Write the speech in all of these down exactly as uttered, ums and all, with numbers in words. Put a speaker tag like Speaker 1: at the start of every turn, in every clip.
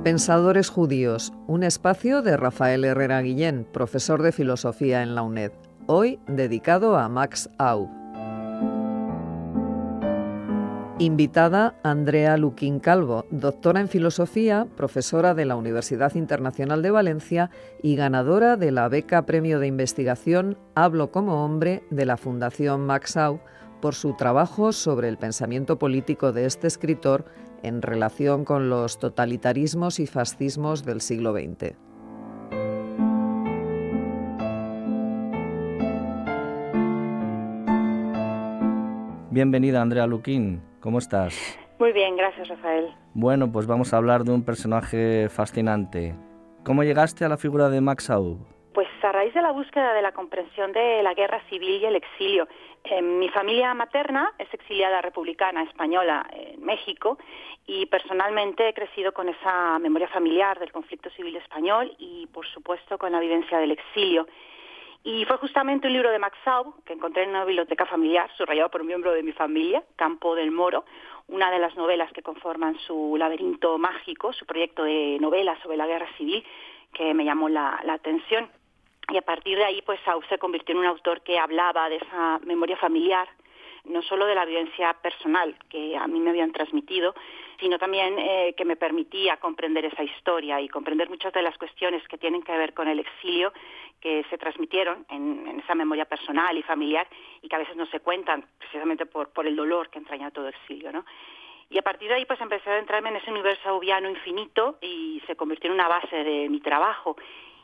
Speaker 1: Pensadores judíos, un espacio de Rafael Herrera Guillén, profesor de filosofía en la UNED, hoy dedicado a Max Aub. Invitada Andrea Luquín Calvo, doctora en filosofía, profesora de la Universidad Internacional de Valencia y ganadora de la beca Premio de Investigación Hablo como hombre de la Fundación Max Aub por su trabajo sobre el pensamiento político de este escritor en relación con los totalitarismos y fascismos del siglo veinte.
Speaker 2: Bienvenida, Andrea Luquín. ¿Cómo estás?
Speaker 3: Muy bien, gracias, Rafael.
Speaker 2: Bueno, pues vamos a hablar de un personaje fascinante. ¿Cómo llegaste a la figura de Max Aub?
Speaker 3: Pues a raíz de la búsqueda de la comprensión de la guerra civil y el exilio. Eh, mi familia materna es exiliada republicana española en México y personalmente he crecido con esa memoria familiar del conflicto civil español y, por supuesto, con la vivencia del exilio. Y fue justamente un libro de Max Aub que encontré en una biblioteca familiar, subrayado por un miembro de mi familia, Campo del Moro, una de las novelas que conforman su laberinto mágico, su proyecto de novela sobre la guerra civil, que me llamó la, la atención. Y a partir de ahí, pues Aub se convirtió en un autor que hablaba de esa memoria familiar, no solo de la vivencia personal que a mí me habían transmitido, sino también eh, que me permitía comprender esa historia y comprender muchas de las cuestiones que tienen que ver con el exilio que se transmitieron en, en esa memoria personal y familiar y que a veces no se cuentan precisamente por, por el dolor que entraña todo exilio, ¿no? Y a partir de ahí pues empecé a adentrarme en ese universo aubiano infinito y se convirtió en una base de mi trabajo.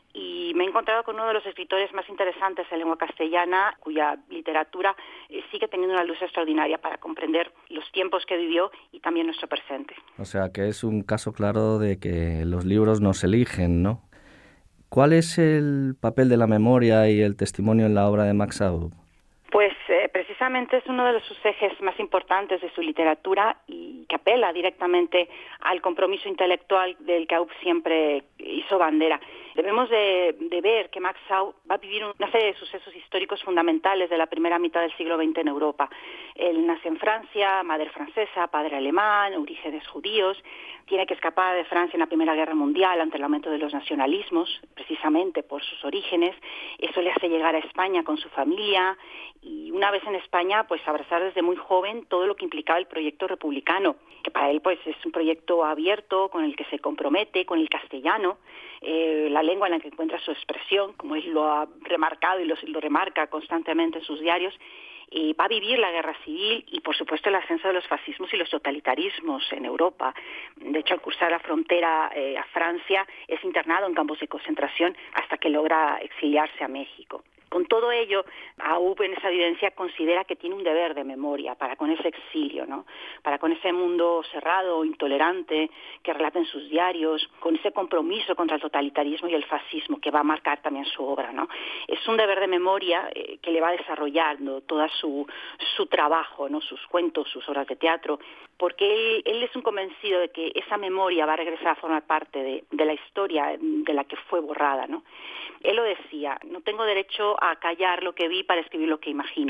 Speaker 3: Y me he encontrado con uno de los escritores más interesantes en lengua castellana, cuya literatura eh, sigue teniendo una luz extraordinaria para comprender los tiempos que vivió y también nuestro presente.
Speaker 2: O sea, que es un caso claro de que los libros nos eligen, ¿no? ¿Cuál es el papel de la memoria y el testimonio en la obra de Max Aub?
Speaker 3: Pues eh, precisamente es uno de sus ejes más importantes de su literatura y que apela directamente al compromiso intelectual del que Aub siempre hizo bandera. Debemos de, de ver que Max Aub va a vivir una serie de sucesos históricos fundamentales de la primera mitad del siglo veinte en Europa. Él nace en Francia, madre francesa, padre alemán, orígenes judíos. Tiene que escapar de Francia en la Primera Guerra Mundial ante el aumento de los nacionalismos, precisamente por sus orígenes. Eso le hace llegar a España con su familia y una vez en España, pues abrazar desde muy joven todo lo que implicaba el proyecto republicano, que para él pues es un proyecto abierto con el que se compromete, con el castellano, eh, la lengua en la que encuentra su expresión, como él lo ha remarcado y lo, lo remarca constantemente en sus diarios. Y va a vivir la guerra civil y, por supuesto, el ascenso de los fascismos y los totalitarismos en Europa. De hecho, al cruzar la frontera eh, a Francia, es internado en campos de concentración hasta que logra exiliarse a México. Con todo ello, Aub en esa vivencia considera que tiene un deber de memoria para con ese exilio, ¿no? Para con ese mundo cerrado, intolerante, que relata en sus diarios, con ese compromiso contra el totalitarismo y el fascismo que va a marcar también su obra, ¿no? Es un deber de memoria eh, que le va desarrollando toda su, su trabajo, ¿no? Sus cuentos, sus obras de teatro, porque él, él es un convencido de que esa memoria va a regresar a formar parte de, de la historia de la que fue borrada, ¿no? Él lo decía, no tengo derecho a callar lo que vi para escribir lo que imagino.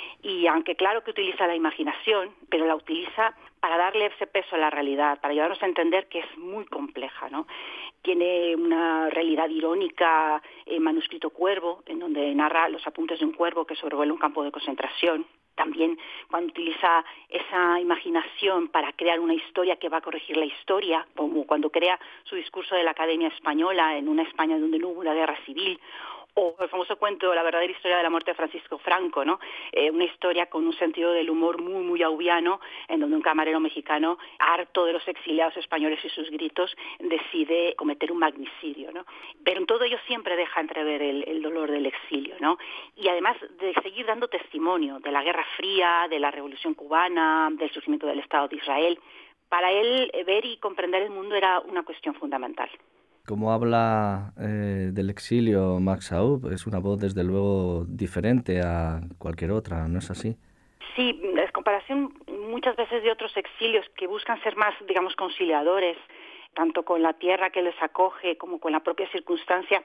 Speaker 3: Y aunque claro que utiliza la imaginación, pero la utiliza para darle ese peso a la realidad, para ayudarnos a entender que es muy compleja, ¿no? Tiene una realidad irónica, el manuscrito Cuervo, en donde narra los apuntes de un cuervo que sobrevuela un campo de concentración. También cuando utiliza esa imaginación para crear una historia que va a corregir la historia, como cuando crea su discurso de la Academia Española en una España donde no hubo una guerra civil, o el famoso cuento La verdadera historia de la muerte de Francisco Franco, ¿no? Eh, una historia con un sentido del humor muy, muy aubiano, en donde un camarero mexicano, harto de los exiliados españoles y sus gritos, decide cometer un magnicidio, ¿no? Pero en todo ello siempre deja entrever el, el dolor del exilio, ¿no? Y además de seguir dando testimonio de la Guerra Fría, de la Revolución Cubana, del surgimiento del Estado de Israel. Para él, ver y comprender el mundo era una cuestión fundamental.
Speaker 2: Como habla eh, del exilio Max Aub, es una voz desde luego diferente a cualquier otra, ¿no es así?
Speaker 3: Sí, en comparación muchas veces de otros exilios que buscan ser más, digamos, conciliadores, tanto con la tierra que les acoge como con la propia circunstancia,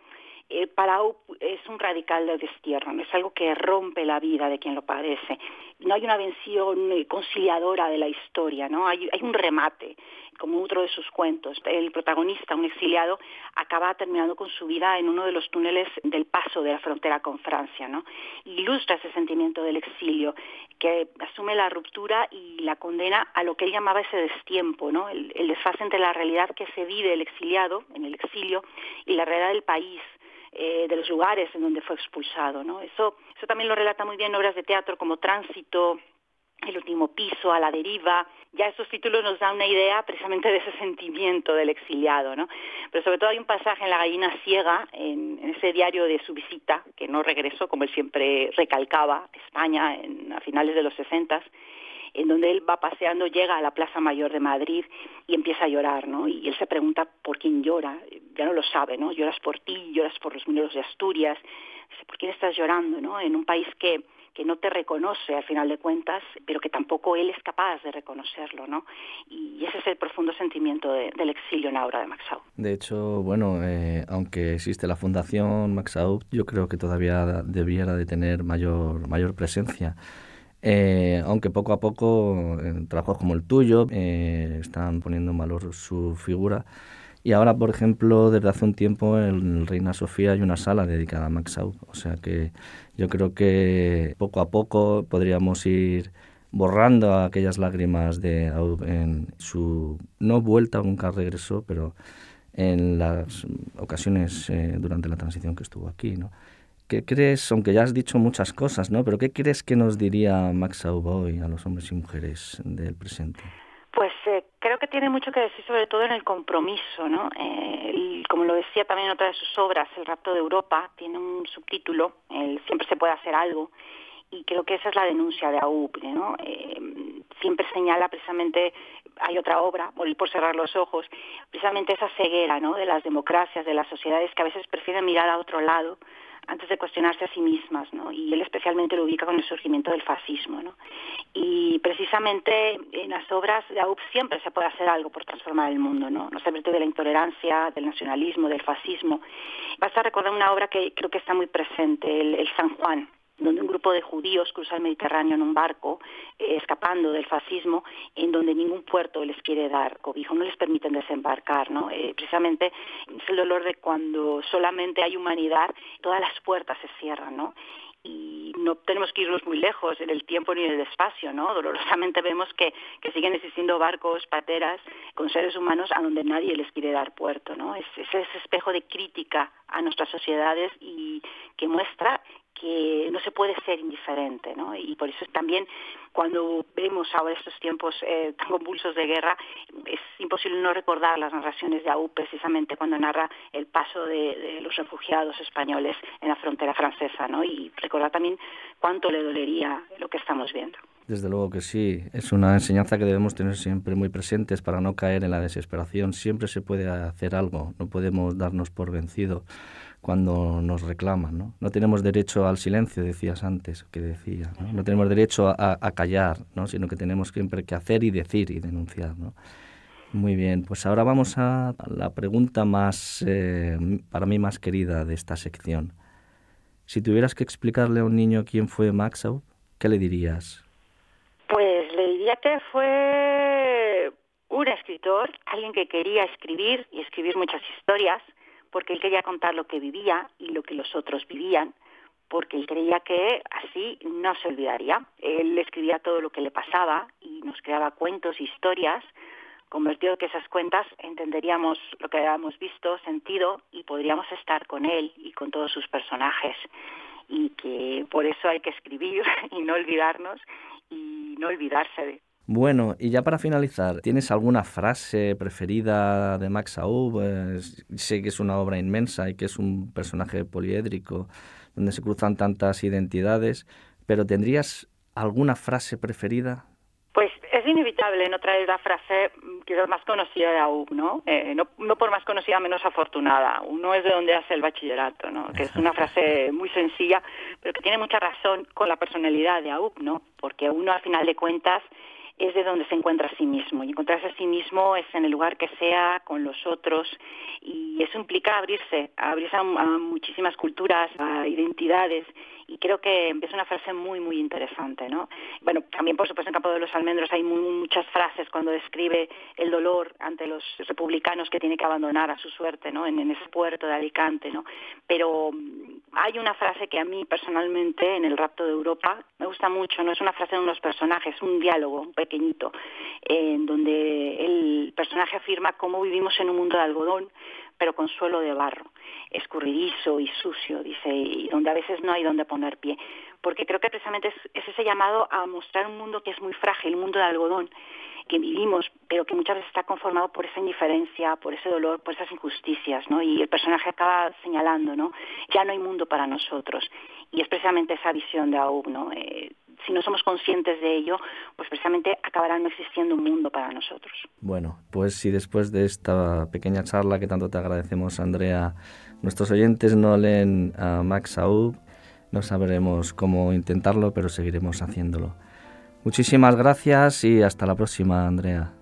Speaker 3: eh, para Aub es un radical de destierro, ¿no? Es algo que rompe la vida de quien lo padece. No hay una vención conciliadora de la historia, ¿no? Hay, hay un remate, como otro de sus cuentos. El protagonista, un exiliado, acaba terminando con su vida en uno de los túneles del paso de la frontera con Francia, ¿no? Ilustra ese sentimiento del exilio, que asume la ruptura y la condena a lo que él llamaba ese destiempo, ¿no? El, el desfase entre la realidad que se vive el exiliado, en el exilio, y la realidad del país, eh, de los lugares en donde fue expulsado, ¿no? Eso, eso también lo relata muy bien obras de teatro como Tránsito, El último piso, A la deriva. Ya esos títulos nos dan una idea precisamente de ese sentimiento del exiliado, ¿no? Pero sobre todo hay un pasaje en La gallina ciega, en, en ese diario de su visita, que no regresó, como él siempre recalcaba, España en, a finales de los sesentas, en donde él va paseando, llega a la Plaza Mayor de Madrid y empieza a llorar, ¿no? Y él se pregunta por quién llora, ya no lo sabe, ¿no? Lloras por ti, lloras por los mineros de Asturias, ¿por quién estás llorando, no? En un país que que no te reconoce al final de cuentas, pero que tampoco él es capaz de reconocerlo, ¿no? Y ese es el profundo sentimiento de, del exilio en la obra de Max Aub.
Speaker 2: De hecho, bueno, eh, aunque existe la Fundación Max Aub, yo creo que todavía debiera de tener mayor, mayor presencia. Eh, aunque poco a poco, en trabajos como el tuyo, eh, están poniendo en valor su figura. Y ahora, por ejemplo, desde hace un tiempo en Reina Sofía hay una sala dedicada a Max Aub. O sea que yo creo que poco a poco podríamos ir borrando aquellas lágrimas de Aub en su, no vuelta, nunca regresó, pero en las ocasiones eh, durante la transición que estuvo aquí, ¿no? ¿Qué crees, aunque ya has dicho muchas cosas, ¿no? Pero qué crees que nos diría Max Aub hoy a los hombres y mujeres del presente?
Speaker 3: Pues eh, creo que tiene mucho que decir, sobre todo en el compromiso, ¿no? Eh, y como lo decía también en otra de sus obras, El rapto de Europa, tiene un subtítulo, el Siempre se puede hacer algo, y creo que esa es la denuncia de Aub, ¿no? Eh, siempre señala precisamente, hay otra obra, Morir por cerrar los ojos, precisamente esa ceguera, ¿no? De las democracias, de las sociedades que a veces prefieren mirar a otro lado antes de cuestionarse a sí mismas, ¿no? Y él especialmente lo ubica con el surgimiento del fascismo, ¿no? Y precisamente en las obras de Aub siempre se puede hacer algo por transformar el mundo, ¿no? No se trata de la intolerancia, del nacionalismo, del fascismo. Basta recordar una obra que creo que está muy presente, el, el San Juan, donde un grupo de judíos cruza el Mediterráneo en un barco, eh, escapando del fascismo, en donde ningún puerto les quiere dar cobijo, no les permiten desembarcar, ¿no? Eh, precisamente es el dolor de cuando solamente hay humanidad, todas las puertas se cierran, ¿no? Y no tenemos que irnos muy lejos en el tiempo ni en el espacio, ¿no? Dolorosamente vemos que, que siguen existiendo barcos, pateras, con seres humanos a donde nadie les quiere dar puerto, ¿no? Es, es ese espejo de crítica a nuestras sociedades y que muestra que no se puede ser indiferente, ¿no? Y por eso también cuando vemos ahora estos tiempos eh, tan convulsos de guerra, es imposible no recordar las narraciones de Aub, precisamente cuando narra el paso de, de los refugiados españoles en la frontera francesa, ¿no? Y recordar también cuánto le dolería lo que estamos viendo.
Speaker 2: Desde luego que sí, es una enseñanza que debemos tener siempre muy presentes para no caer en la desesperación. Siempre se puede hacer algo, no podemos darnos por vencido cuando nos reclaman, ¿no? No tenemos derecho al silencio, decías antes, que decía, ¿no? No tenemos derecho a, a callar, ¿no? Sino que tenemos siempre que hacer y decir y denunciar, ¿no? Muy bien, pues ahora vamos a la pregunta más, eh, para mí más querida de esta sección. Si tuvieras que explicarle a un niño quién fue Max Aub, ¿qué le dirías?
Speaker 3: Pues le diría que fue un escritor, alguien que quería escribir y escribir muchas historias, porque él quería contar lo que vivía y lo que los otros vivían, porque él creía que así no se olvidaría. Él escribía todo lo que le pasaba y nos creaba cuentos, historias, convertido que esas cuentas entenderíamos lo que habíamos visto, sentido, y podríamos estar con él y con todos sus personajes. Y que por eso hay que escribir y no olvidarnos y no olvidarse de.
Speaker 2: Bueno, y ya para finalizar, ¿tienes alguna frase preferida de Max Aub? Eh, sé que es una obra inmensa y que es un personaje poliédrico, donde se cruzan tantas identidades, pero ¿tendrías alguna frase preferida?
Speaker 3: Pues es inevitable no traer la frase quizás más conocida de Aub, ¿no? Eh, no, no por más conocida, menos afortunada. Uno es de donde hace el bachillerato, ¿no? Que es una frase muy sencilla, pero que tiene mucha razón con la personalidad de Aub, ¿no? Porque uno, al final de cuentas, es de donde se encuentra a sí mismo. Y encontrarse a sí mismo es en el lugar que sea, con los otros, y eso implica abrirse, abrirse a, a muchísimas culturas, a identidades, y creo que es una frase muy, muy interesante, ¿no? Bueno, también, por supuesto, en Campo de los Almendros hay muy, muchas frases cuando describe el dolor ante los republicanos que tiene que abandonar a su suerte, ¿no? En, en ese puerto de Alicante, ¿no? Pero hay una frase que a mí personalmente, en El rapto de Europa, me gusta mucho, no es una frase de unos personajes, es un diálogo, un pequeñito, eh, en donde el personaje afirma cómo vivimos en un mundo de algodón, pero con suelo de barro, escurridizo y sucio, dice, y donde a veces no hay donde poner pie. Porque creo que precisamente es, es ese llamado a mostrar un mundo que es muy frágil, un mundo de algodón, que vivimos, pero que muchas veces está conformado por esa indiferencia, por ese dolor, por esas injusticias, ¿no? Y el personaje acaba señalando, ¿no? Ya no hay mundo para nosotros. Y es precisamente esa visión de Aub, ¿no? Eh, si no somos conscientes de ello, pues precisamente acabará no existiendo un mundo para nosotros.
Speaker 2: Bueno, pues si después de esta pequeña charla que tanto te agradecemos, Andrea, nuestros oyentes no leen a Max Aub, no sabremos cómo intentarlo, pero seguiremos haciéndolo. Muchísimas gracias y hasta la próxima, Andrea.